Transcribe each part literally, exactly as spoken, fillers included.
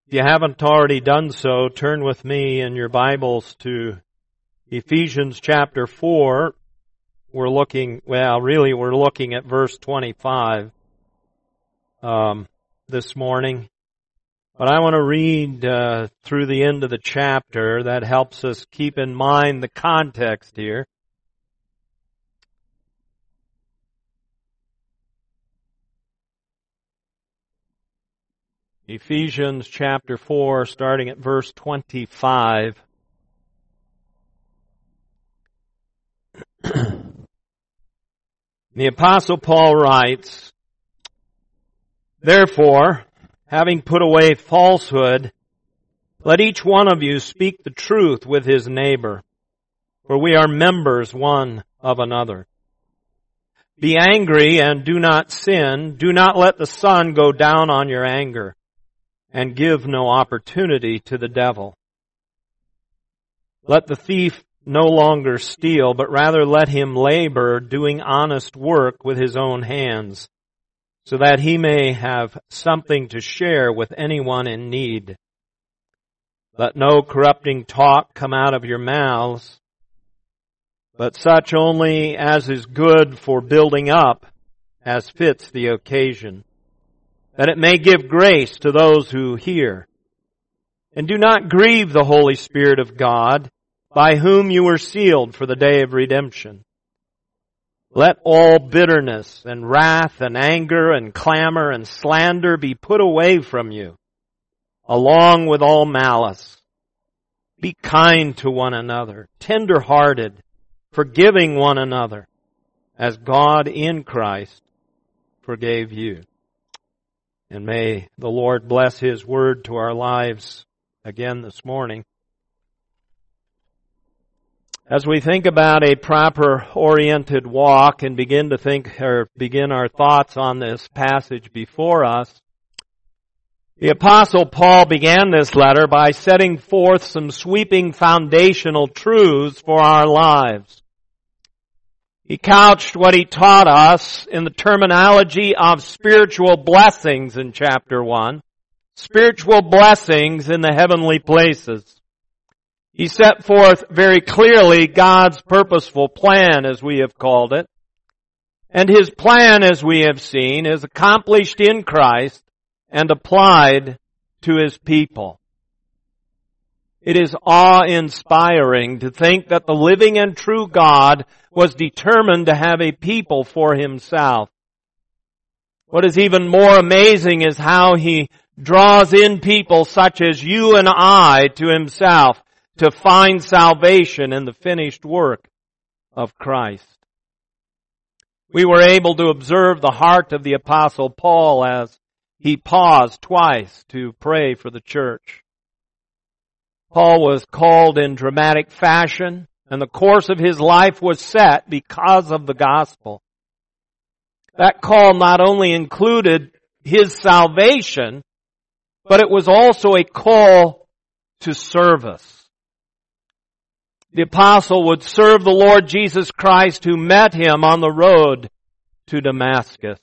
If you haven't already done so, turn with me in your Bibles to Ephesians chapter four. We're looking, well, really we're looking at verse twenty-five um, this morning. But I want to read uh, through the end of the chapter. That helps us keep in mind the context here. Ephesians chapter four, starting at verse twenty-five. The Apostle Paul writes, "Therefore, having put away falsehood, let each one of you speak the truth with his neighbor, for we are members one of another. Be angry and do not sin. Do not let the sun go down on your anger, and give no opportunity to the devil. Let the thief no longer steal, but rather let him labor, doing honest work with his own hands, so that he may have something to share with anyone in need. Let no corrupting talk come out of your mouths, but such only as is good for building up, as fits the occasion, that it may give grace to those who hear. And do not grieve the Holy Spirit of God, by whom you were sealed for the day of redemption. Let all bitterness and wrath and anger and clamor and slander be put away from you, along with all malice. Be kind to one another, tender-hearted, forgiving one another, as God in Christ forgave you." And may the Lord bless His word to our lives again this morning. As we think about a proper oriented walk and begin to think or begin our thoughts on this passage before us, the Apostle Paul began this letter by setting forth some sweeping foundational truths for our lives. He couched what he taught us in the terminology of spiritual blessings in chapter one. Spiritual blessings in the heavenly places. He set forth very clearly God's purposeful plan, as we have called it. And His plan, as we have seen, is accomplished in Christ and applied to His people. It is awe-inspiring to think that the living and true God was determined to have a people for Himself. What is even more amazing is how He draws in people such as you and I to Himself to find salvation in the finished work of Christ. We were able to observe the heart of the Apostle Paul as he paused twice to pray for the church. Paul was called in dramatic fashion, and the course of his life was set because of the gospel. That call not only included his salvation, but it was also a call to service. The apostle would serve the Lord Jesus Christ, who met him on the road to Damascus.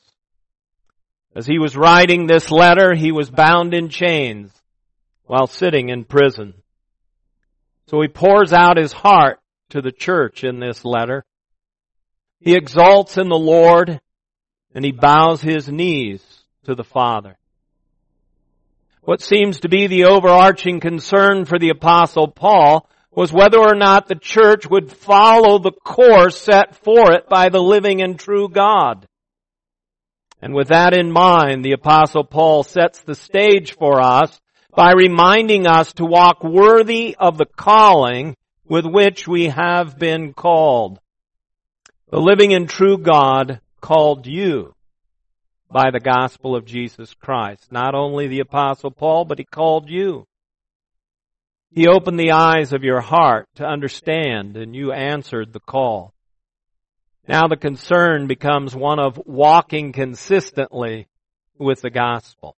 As he was writing this letter, he was bound in chains while sitting in prison. So he pours out his heart to the church in this letter. He exalts in the Lord, and he bows his knees to the Father. What seems to be the overarching concern for the Apostle Paul was whether or not the church would follow the course set for it by the living and true God. And with that in mind, the Apostle Paul sets the stage for us by reminding us to walk worthy of the calling with which we have been called. The living and true God called you by the gospel of Jesus Christ. Not only the Apostle Paul, but he called you. He opened the eyes of your heart to understand, and you answered the call. Now the concern becomes one of walking consistently with the gospel.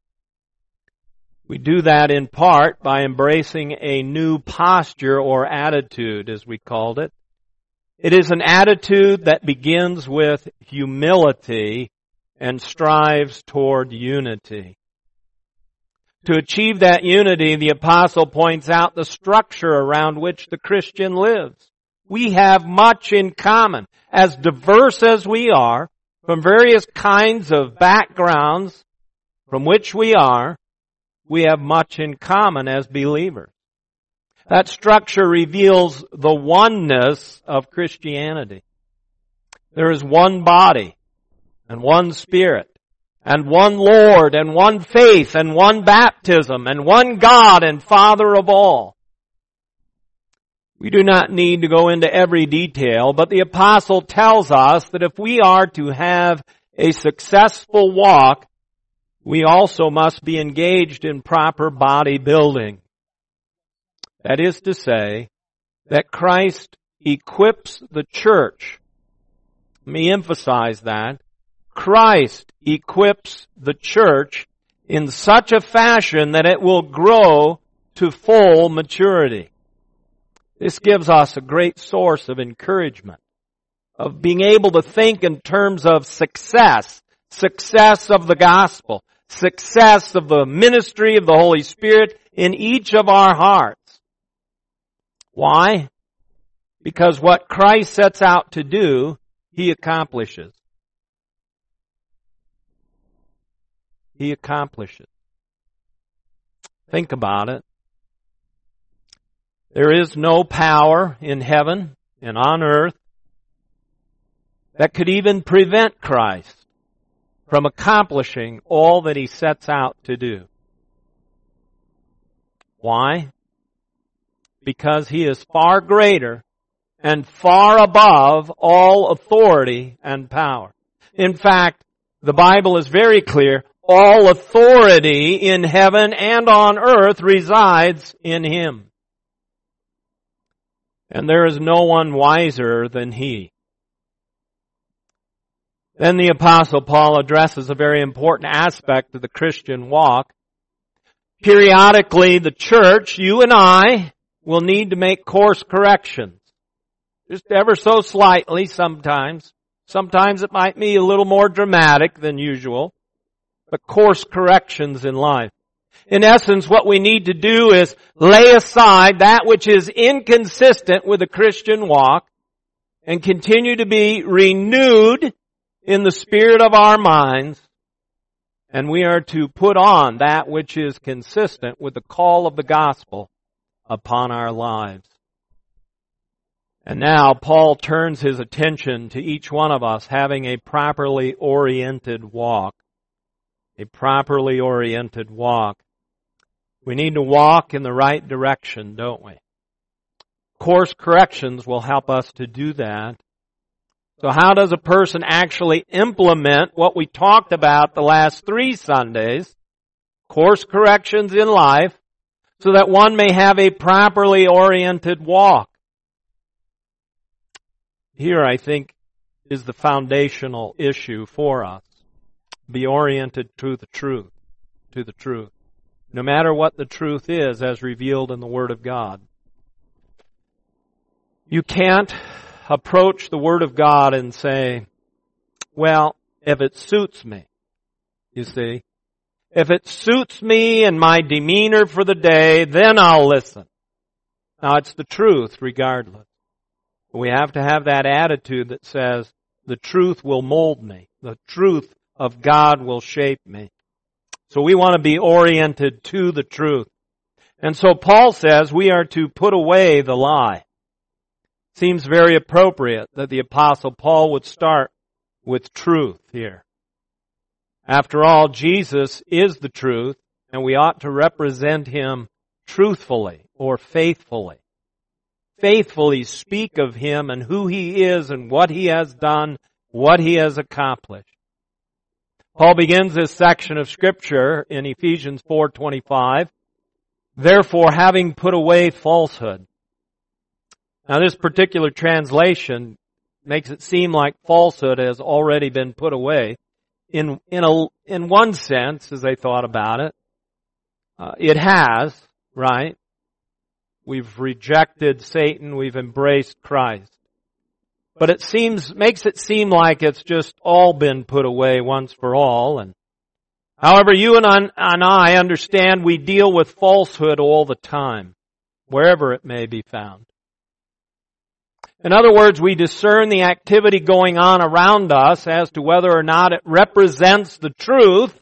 We do that in part by embracing a new posture or attitude, as we called it. It is an attitude that begins with humility and strives toward unity. To achieve that unity, the apostle points out the structure around which the Christian lives. We have much in common. As diverse as we are, from various kinds of backgrounds from which we are, we have much in common as believers. That structure reveals the oneness of Christianity. There is one body and one Spirit and one Lord and one faith and one baptism and one God and Father of all. We do not need to go into every detail, but the apostle tells us that if we are to have a successful walk, we also must be engaged in proper body building. That is to say, that Christ equips the church. Let me emphasize that. Christ equips the church in such a fashion that it will grow to full maturity. This gives us a great source of encouragement, of being able to think in terms of success, success of the gospel, success of the ministry of the Holy Spirit in each of our hearts. Why? Because what Christ sets out to do, He accomplishes. He accomplishes. Think about it. There is no power in heaven and on earth that could even prevent Christ from accomplishing all that He sets out to do. Why? Because He is far greater and far above all authority and power. In fact, the Bible is very clear. All authority in heaven and on earth resides in Him. And there is no one wiser than He. Then the Apostle Paul addresses a very important aspect of the Christian walk. Periodically, the church, you and I, will need to make course corrections. Just ever so slightly sometimes. Sometimes it might be a little more dramatic than usual. But course corrections in life. In essence, what we need to do is lay aside that which is inconsistent with the Christian walk and continue to be renewed in the spirit of our minds. And we are to put on that which is consistent with the call of the gospel upon our lives. And now Paul turns his attention to each one of us having a properly oriented walk. A properly oriented walk. We need to walk in the right direction, don't we? Course corrections will help us to do that. So how does a person actually implement what we talked about the last three Sundays? Course corrections in life, so that one may have a properly oriented walk. Here, I think, is the foundational issue for us. Be oriented to the truth, to the truth. No matter what the truth is as revealed in the Word of God. You can't approach the Word of God and say, well, if it suits me, you see. If it suits me and my demeanor for the day, then I'll listen. Now, it's the truth regardless. We have to have that attitude that says, the truth will mold me. The truth of God will shape me. So we want to be oriented to the truth. And so Paul says we are to put away the lie. Seems very appropriate that the Apostle Paul would start with truth here. After all, Jesus is the truth, and we ought to represent Him truthfully or faithfully. Faithfully speak of Him and who He is and what He has done, what He has accomplished. Paul begins this section of Scripture in Ephesians four twenty-five. Therefore, having put away falsehood. Now, this particular translation makes it seem like falsehood has already been put away. In in a in one sense, as I thought about it, uh, it has, right? We've rejected Satan. We've embraced Christ. But it seems makes it seem like it's just all been put away once for all. And However, you and I understand we deal with falsehood all the time, wherever it may be found. In other words, we discern the activity going on around us as to whether or not it represents the truth,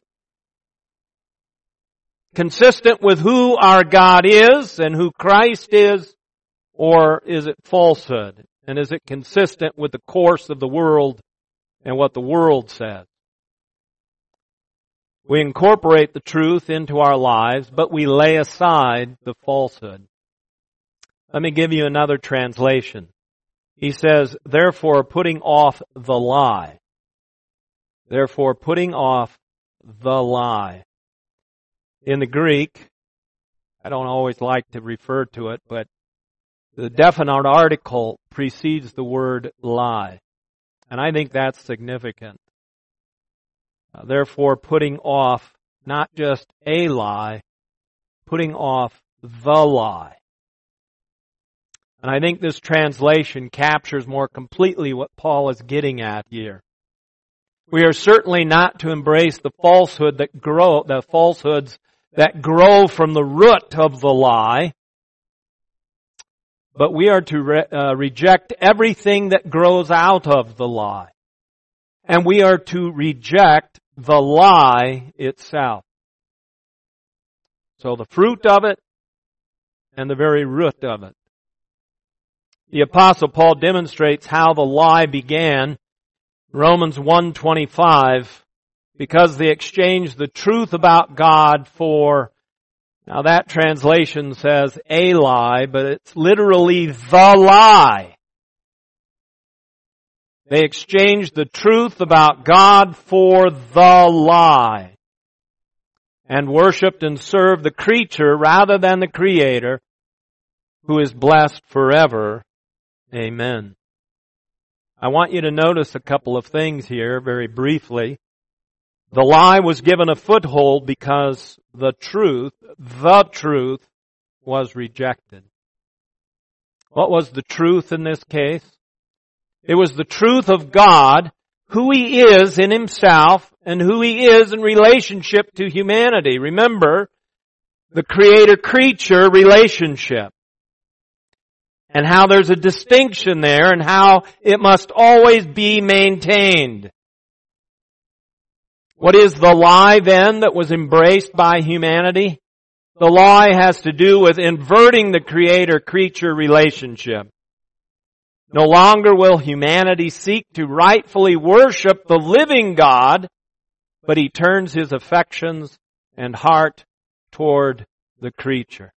consistent with who our God is and who Christ is, or is it falsehood? And is it consistent with the course of the world and what the world says? We incorporate the truth into our lives, but we lay aside the falsehood. Let me give you another translation. He says, therefore putting off the lie. Therefore putting off the lie. In the Greek, I don't always like to refer to it, but the definite article precedes the word lie. And I think that's significant. Uh, therefore putting off not just a lie, putting off the lie. And I think this translation captures more completely what Paul is getting at here. We are certainly not to embrace the falsehood that grow, the falsehoods that grow from the root of the lie, but we are to re, uh, reject everything that grows out of the lie. And we are to reject the lie itself. So the fruit of it and the very root of it. The Apostle Paul demonstrates how the lie began. Romans one twenty-five, because they exchanged the truth about God for, now that translation says a lie, but it's literally the lie. They exchanged the truth about God for the lie, and worshiped and served the creature rather than the Creator, who is blessed forever. Amen. I want you to notice a couple of things here very briefly. The lie was given a foothold because the truth, the truth, was rejected. What was the truth in this case? It was the truth of God, who He is in Himself, and who He is in relationship to humanity. Remember, the Creator-creature relationship. And how there's a distinction there and how it must always be maintained. What is the lie then that was embraced by humanity? The lie has to do with inverting the Creator-creature relationship. No longer will humanity seek to rightfully worship the living God, but he turns his affections and heart toward the creature.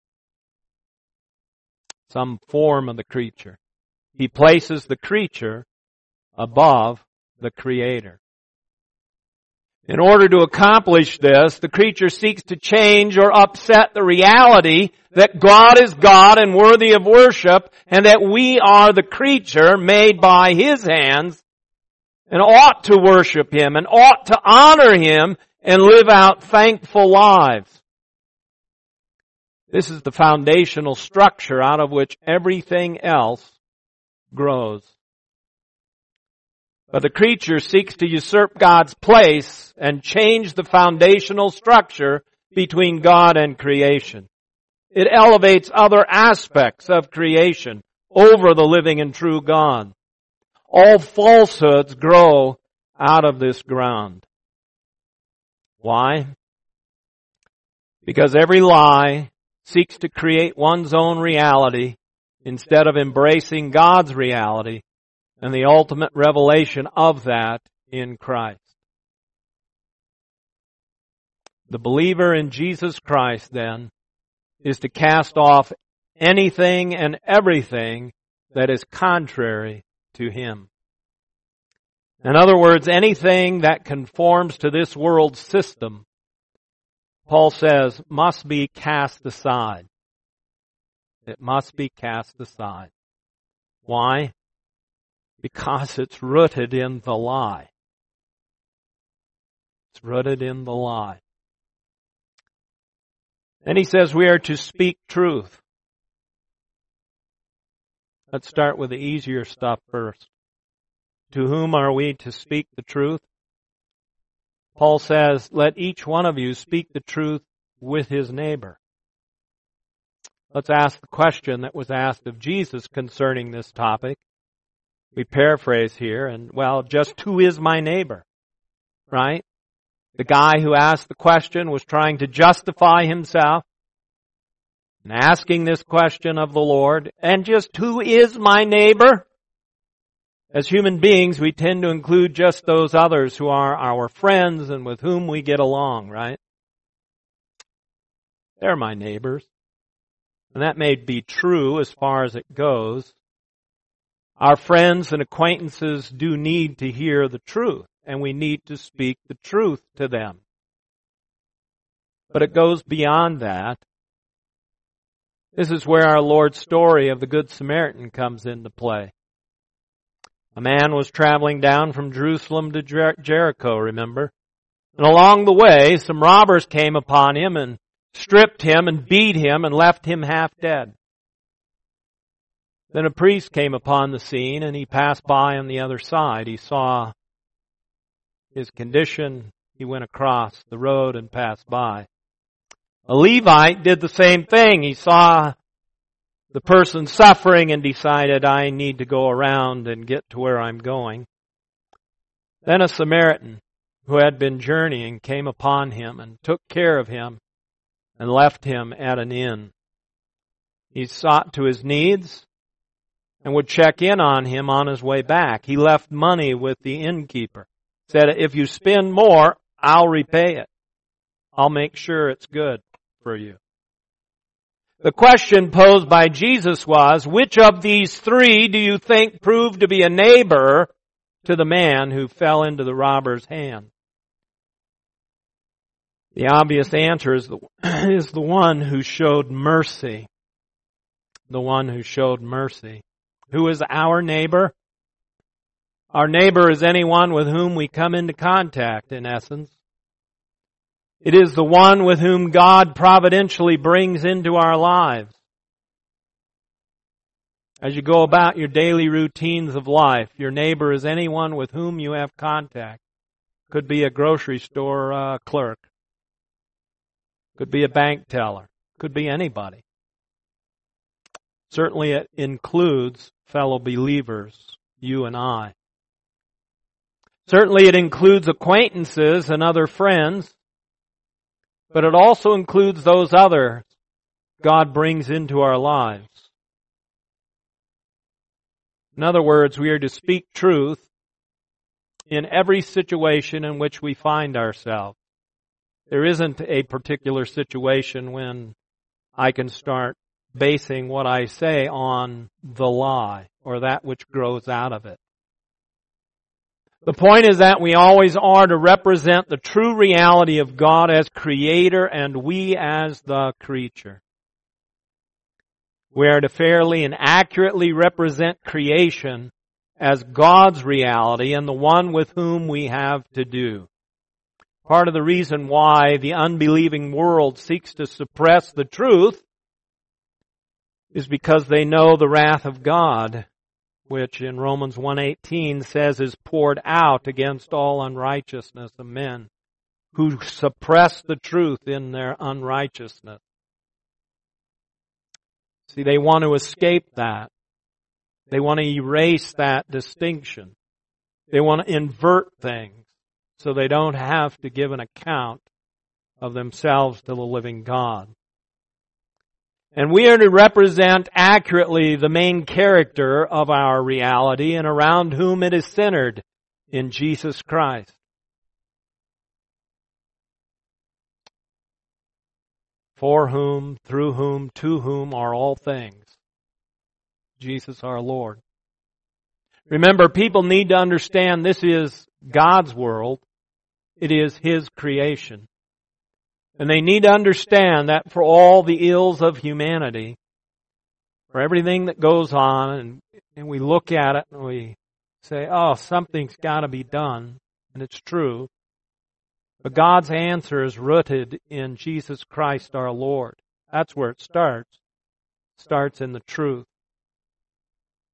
Some form of the creature. He places the creature above the Creator. In order to accomplish this, the creature seeks to change or upset the reality that God is God and worthy of worship, and that we are the creature made by His hands and ought to worship Him and ought to honor Him and live out thankful lives. This is the foundational structure out of which everything else grows. But the creature seeks to usurp God's place and change the foundational structure between God and creation. It elevates other aspects of creation over the living and true God. All falsehoods grow out of this ground. Why? Because every lie seeks to create one's own reality instead of embracing God's reality and the ultimate revelation of that in Christ. The believer in Jesus Christ, then, is to cast off anything and everything that is contrary to Him. In other words, anything that conforms to this world's system, Paul says, must be cast aside. It must be cast aside. Why? Because it's rooted in the lie. It's rooted in the lie. And he says we are to speak truth. Let's start with the easier stuff first. To whom are we to speak the truth? Paul says, let each one of you speak the truth with his neighbor. Let's ask the question that was asked of Jesus concerning this topic. We paraphrase here, and well, just who is my neighbor? Right? The guy who asked the question was trying to justify himself and asking this question of the Lord. And just who is my neighbor? As human beings, we tend to include just those others who are our friends and with whom we get along, right? They're my neighbors. And that may be true as far as it goes. Our friends and acquaintances do need to hear the truth, and we need to speak the truth to them. But it goes beyond that. This is where our Lord's story of the Good Samaritan comes into play. A man was traveling down from Jerusalem to Jer- Jericho, remember? And along the way, some robbers came upon him and stripped him and beat him and left him half dead. Then a priest came upon the scene and he passed by on the other side. He saw his condition. He went across the road and passed by. A Levite did the same thing. He saw the person suffering and decided, I need to go around and get to where I'm going. Then a Samaritan who had been journeying came upon him and took care of him and left him at an inn. He saw to his needs and would check in on him on his way back. He left money with the innkeeper. Said, if you spend more, I'll repay it. I'll make sure it's good for you. The question posed by Jesus was, which of these three do you think proved to be a neighbor to the man who fell into the robber's hand? The obvious answer is the, is the one who showed mercy. The one who showed mercy. Who is our neighbor? Our neighbor is anyone with whom we come into contact, in essence. It is the one with whom God providentially brings into our lives. As you go about your daily routines of life, your neighbor is anyone with whom you have contact. Could be a grocery store uh, clerk. Could be a bank teller. Could be anybody. Certainly it includes fellow believers, you and I. Certainly it includes acquaintances and other friends, but it also includes those others God brings into our lives. In other words, we are to speak truth in every situation in which we find ourselves. There isn't a particular situation when I can start basing what I say on the lie or that which grows out of it. The point is that we always are to represent the true reality of God as Creator and we as the creature. We are to fairly and accurately represent creation as God's reality and the one with whom we have to do. Part of the reason why the unbelieving world seeks to suppress the truth is because they know the wrath of God, which in Romans one eighteen says is poured out against all unrighteousness of men who suppress the truth in their unrighteousness. See, they want to escape that. They want to erase that distinction. They want to invert things so they don't have to give an account of themselves to the living God. And we are to represent accurately the main character of our reality and around whom it is centered in Jesus Christ. For whom, through whom, to whom are all things. Jesus our Lord. Remember, people need to understand this is God's world. It is His creation. And they need to understand that for all the ills of humanity, for everything that goes on, and, and we look at it and we say, oh, something's got to be done, and it's true. But God's answer is rooted in Jesus Christ our Lord. That's where it starts. It starts in the truth.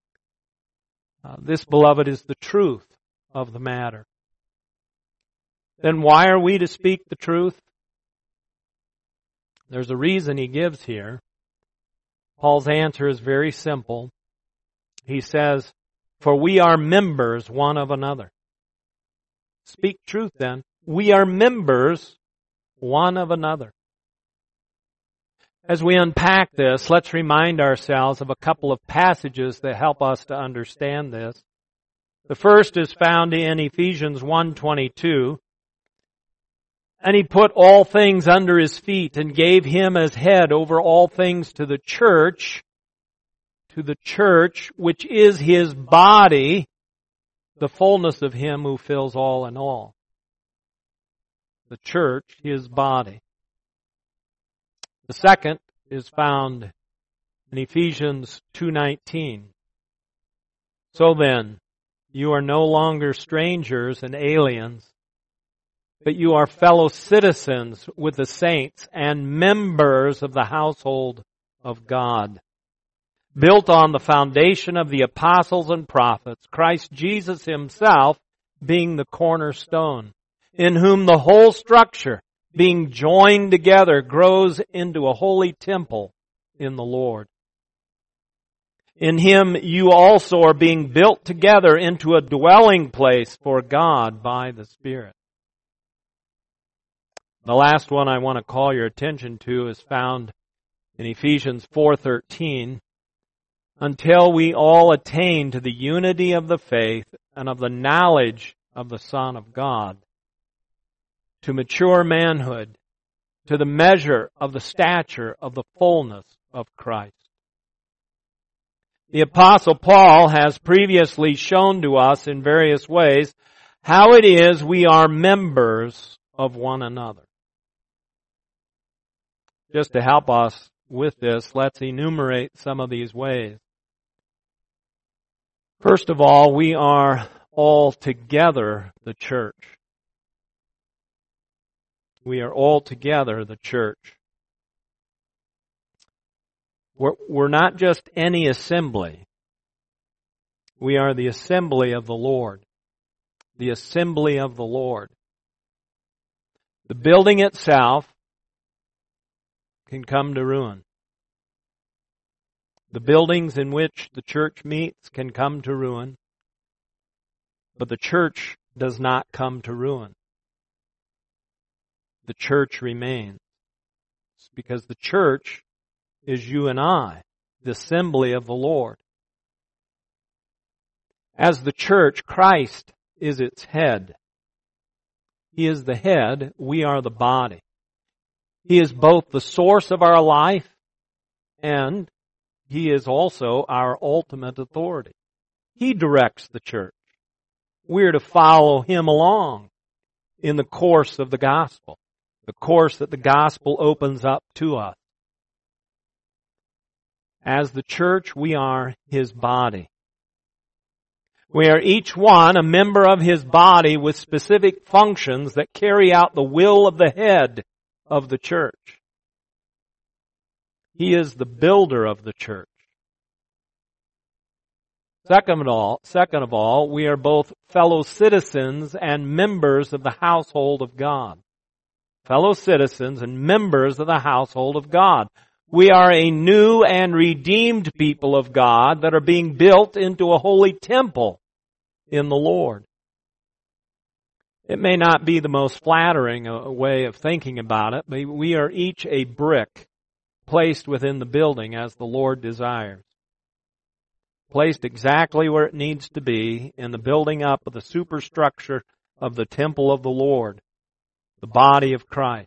Uh, this, beloved, is the truth of the matter. then why are we to speak the truth? There's a reason he gives here. Paul's answer is very simple. He says, for we are members one of another. Speak truth then. We are members one of another. As we unpack this, let's remind ourselves of a couple of passages that help us to understand this. The first is found in Ephesians one twenty-two. And he put all things under his feet and gave him as head over all things to the church, to the church, which is his body, the fullness of him who fills all in all. The church, his body. The second is found in Ephesians two nineteen. So then, you are no longer strangers and aliens, but you are fellow citizens with the saints and members of the household of God, built on the foundation of the apostles and prophets, Christ Jesus himself being the cornerstone, in whom the whole structure, being joined together, grows into a holy temple in the Lord. In him you also are being built together into a dwelling place for God by the Spirit. The last one I want to call your attention to is found in Ephesians four thirteen. Until we all attain to the unity of the faith and of the knowledge of the Son of God, to mature manhood, to the measure of the stature of the fullness of Christ. The Apostle Paul has previously shown to us in various ways how it is we are members of one another. Just to help us with this, let's enumerate some of these ways. First of all, we are all together the church. We are all together the church. We're, we're not just any assembly. We are the assembly of the Lord. The assembly of the Lord. The building itself can come to ruin. The buildings in which the church meets can come to ruin, but the church does not come to ruin. The church remains. It's because the church is you and I, the assembly of the Lord. As the church, Christ is its head. He is the head, we are the body. He is both the source of our life and He is also our ultimate authority. He directs the church. We're to follow Him along in the course of the gospel, the course that the gospel opens up to us. As the church, we are His body. We are each one a member of His body with specific functions that carry out the will of the head of the church. He is the builder of the church. Second of all, second of all, we are both fellow citizens and members of the household of God. Fellow citizens and members of the household of God. We are a new and redeemed people of God that are being built into a holy temple in the Lord. It may not be the most flattering way of thinking about it, but we are each a brick placed within the building as the Lord desires. Placed exactly where it needs to be in the building up of the superstructure of the temple of the Lord, the body of Christ.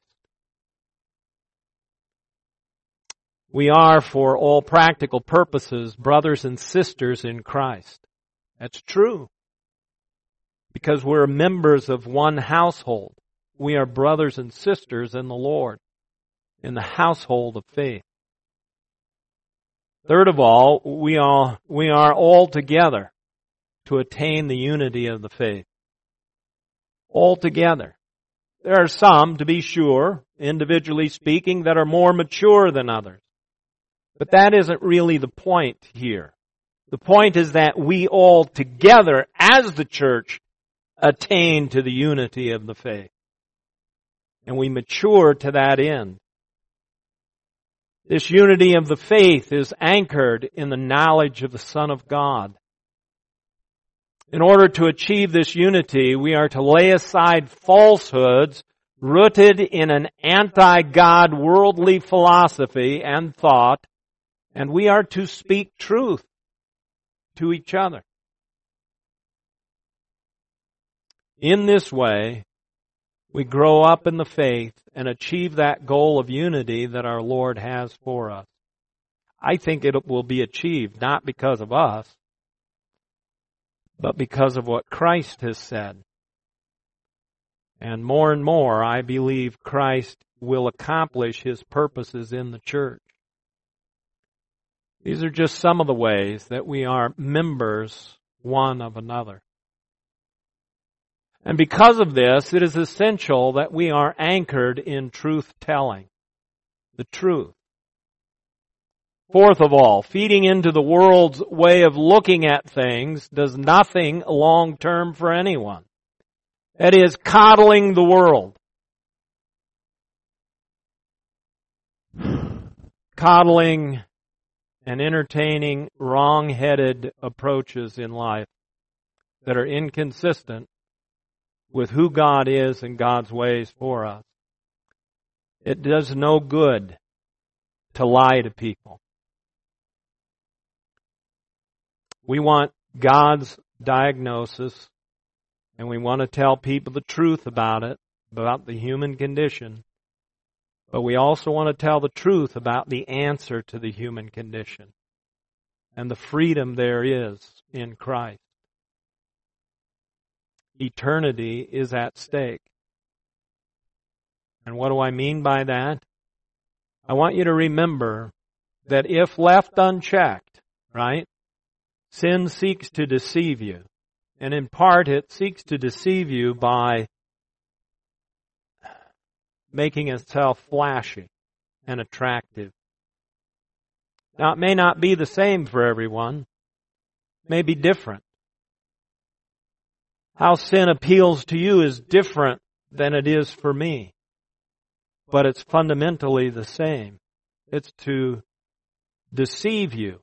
We are, for all practical purposes, brothers and sisters in Christ. That's true. Because we're members of one household. We are brothers and sisters in the Lord, in the household of faith. Third of all, we are, we are all together to attain the unity of the faith. All together. There are some, to be sure, individually speaking, that are more mature than others. But that isn't really the point here. The point is that we all together, as the church, attain to the unity of the faith. and we mature to that end. This unity of the faith is anchored in the knowledge of the Son of God. In order to achieve this unity, we are to lay aside falsehoods rooted in an anti-God worldly philosophy and thought, and we are to speak truth to each other. In this way, we grow up in the faith and achieve that goal of unity that our Lord has for us. I think it will be achieved not because of us, but because of what Christ has said. And more and more, I believe Christ will accomplish His purposes in the church. These are just some of the ways that we are members one of another. And because of this, it is essential that we are anchored in truth-telling, the truth. Fourth of all, feeding into the world's way of looking at things does nothing long-term for anyone. That is, coddling the world. Coddling and entertaining wrong-headed approaches in life that are inconsistent with who God is and God's ways for us. It does no good to lie to people. We want God's diagnosis, and we want to tell people the truth about it, about the human condition. But we also want to tell the truth about the answer to the human condition and the freedom there is in Christ. Eternity is at stake. And what do I mean by that? I want you to remember that if left unchecked, right, sin seeks to deceive you. And in part, it seeks to deceive you by making itself flashy and attractive. Now, it may not be the same for everyone. It may be different. How sin appeals to you is different than it is for me. But it's fundamentally the same. It's to deceive you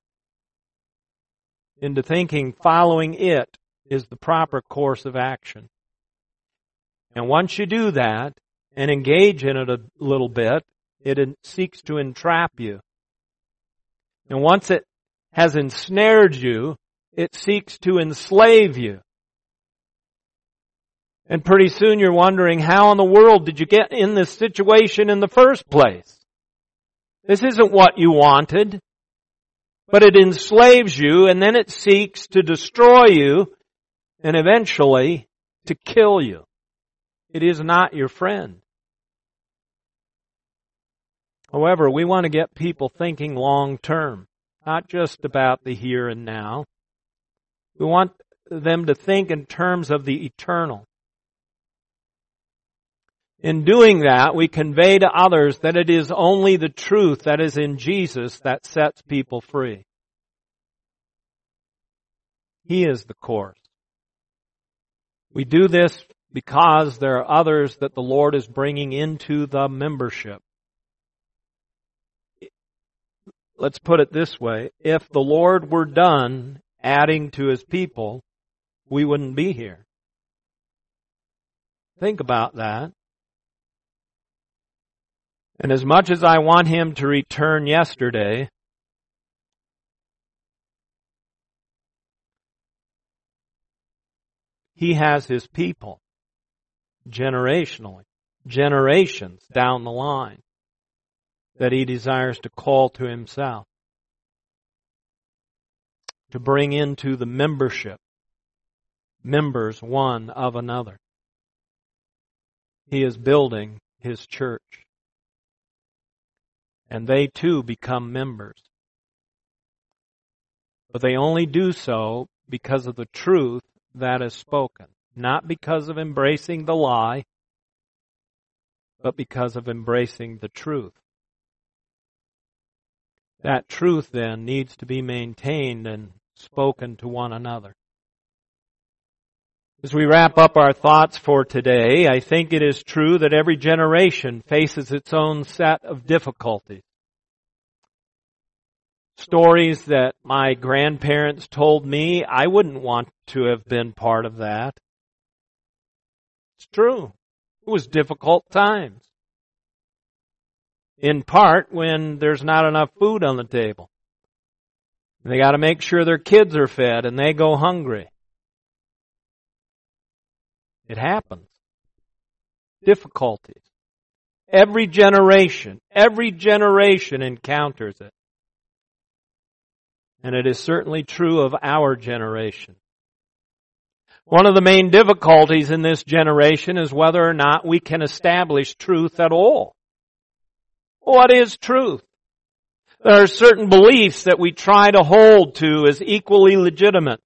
into thinking following it is the proper course of action. And once you do that and engage in it a little bit, it seeks to entrap you. And once it has ensnared you, it seeks to enslave you. And pretty soon you're wondering, how in the world did you get in this situation in the first place? This isn't what you wanted. But it enslaves you, and then it seeks to destroy you and eventually to kill you. It is not your friend. However, we want to get people thinking long term, not just about the here and now. We want them to think in terms of the eternal. In doing that, we convey to others that it is only the truth that is in Jesus that sets people free. He is the course. We do this because there are others that the Lord is bringing into the membership. Let's put it this way. If the Lord were done adding to His people, we wouldn't be here. Think about that. And as much as I want Him to return yesterday, He has His people, generationally, generations down the line, that He desires to call to Himself, to bring into the membership, members one of another. He is building His church. And they too become members. But they only do so because of the truth that is spoken. Not because of embracing the lie, but because of embracing the truth. That truth then needs to be maintained and spoken to one another. As we wrap up our thoughts for today, I think it is true that every generation faces its own set of difficulties. Stories that my grandparents told me, I wouldn't want to have been part of that. It's true. It was difficult times. In part when there's not enough food on the table. They got to make sure their kids are fed and they go hungry. It happens. Difficulties. Every generation, every generation encounters it. And it is certainly true of our generation. One of the main difficulties in this generation is whether or not we can establish truth at all. What is truth? There are certain beliefs that we try to hold to as equally legitimate.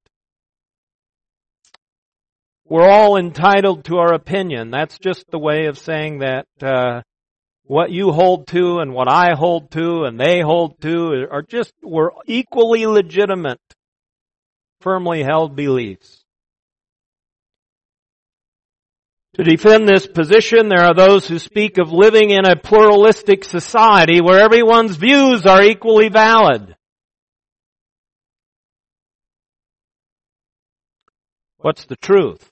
We're all entitled to our opinion. That's just the way of saying that uh, what you hold to and what I hold to and they hold to are just, we're equally legitimate, firmly held beliefs. To defend this position, there are those who speak of living in a pluralistic society where everyone's views are equally valid. What's the truth?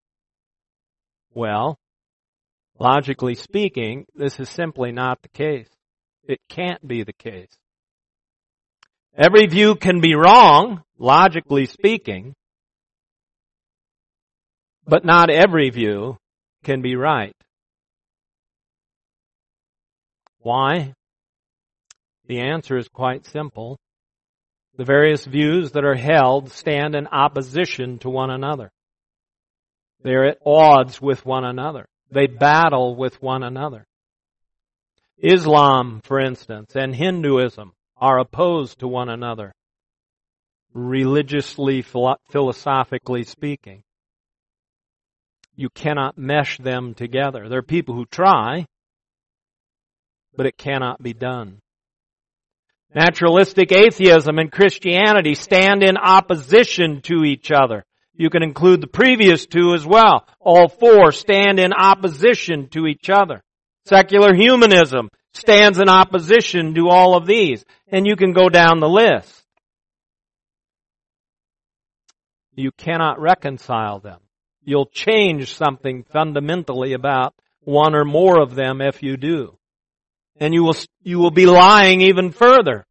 Well, logically speaking, this is simply not the case. It can't be the case. Every view can be wrong, logically speaking, but not every view can be right. Why? The answer is quite simple. The various views that are held stand in opposition to one another. They're at odds with one another. They battle with one another. Islam, for instance, and Hinduism are opposed to one another, religiously, philosophically speaking. You cannot mesh them together. There are people who try, but it cannot be done. Naturalistic atheism and Christianity stand in opposition to each other. You can include the previous two as well. All four stand in opposition to each other. Secular humanism stands in opposition to all of these. And you can go down the list. You cannot reconcile them. You'll change something fundamentally about one or more of them if you do. And you will, you will be lying even further.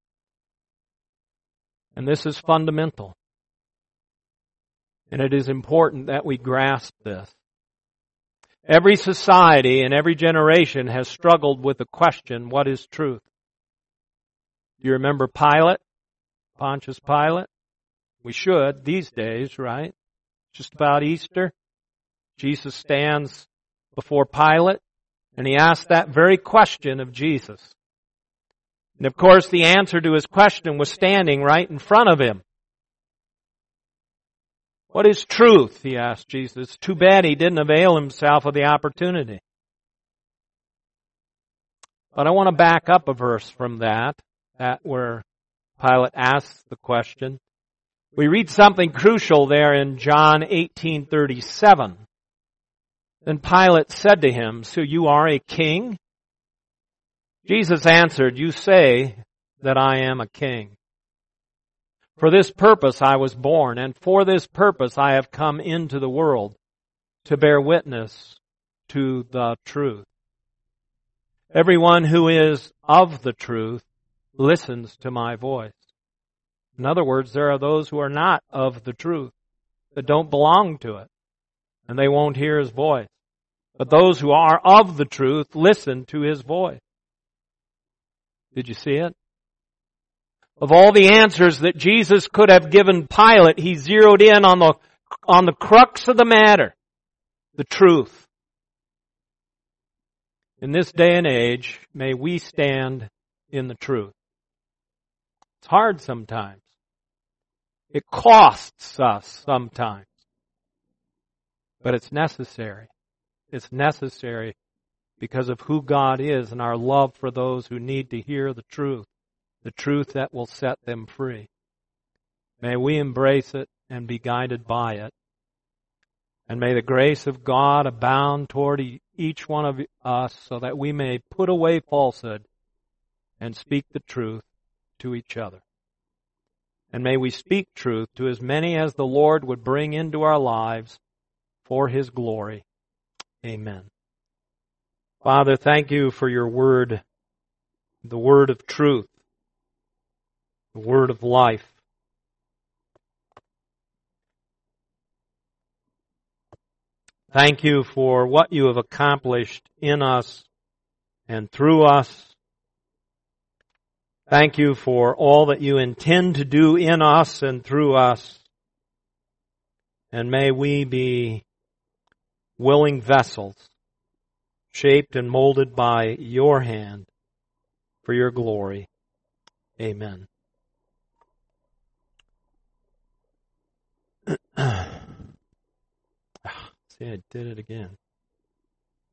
And this is fundamental. And it is important that we grasp this. Every society and every generation has struggled with the question, what is truth? Do you remember Pilate? Pontius Pilate? We should these days, right? Just about Easter. Jesus stands before Pilate and he asks that very question of Jesus. And of course the answer to his question was standing right in front of him. What is truth? He asked Jesus. Too bad he didn't avail himself of the opportunity. But I want to back up a verse from that, that where Pilate asks the question. We read something crucial there in John eighteen thirty-seven. Then Pilate said to him, so you are a king? Jesus answered, you say that I am a king. For this purpose I was born, and for this purpose I have come into the world, to bear witness to the truth. Everyone who is of the truth listens to my voice. In other words, there are those who are not of the truth, that don't belong to it, and they won't hear his voice. But those who are of the truth listen to his voice. Did you see it? Of all the answers that Jesus could have given Pilate, he zeroed in on the, on the crux of the matter, the truth. In this day and age, may we stand in the truth. It's hard sometimes. It costs us sometimes. But it's necessary. It's necessary because of who God is and our love for those who need to hear the truth. The truth that will set them free. May we embrace it and be guided by it. And may the grace of God abound toward each one of us so that we may put away falsehood and speak the truth to each other. And may we speak truth to as many as the Lord would bring into our lives for His glory. Amen. Father, thank you for your word, the word of truth, the word of life. Thank you for what you have accomplished in us and through us. Thank you for all that you intend to do in us and through us. And may we be willing vessels, shaped and molded by your hand for your glory. Amen. See, I did it again.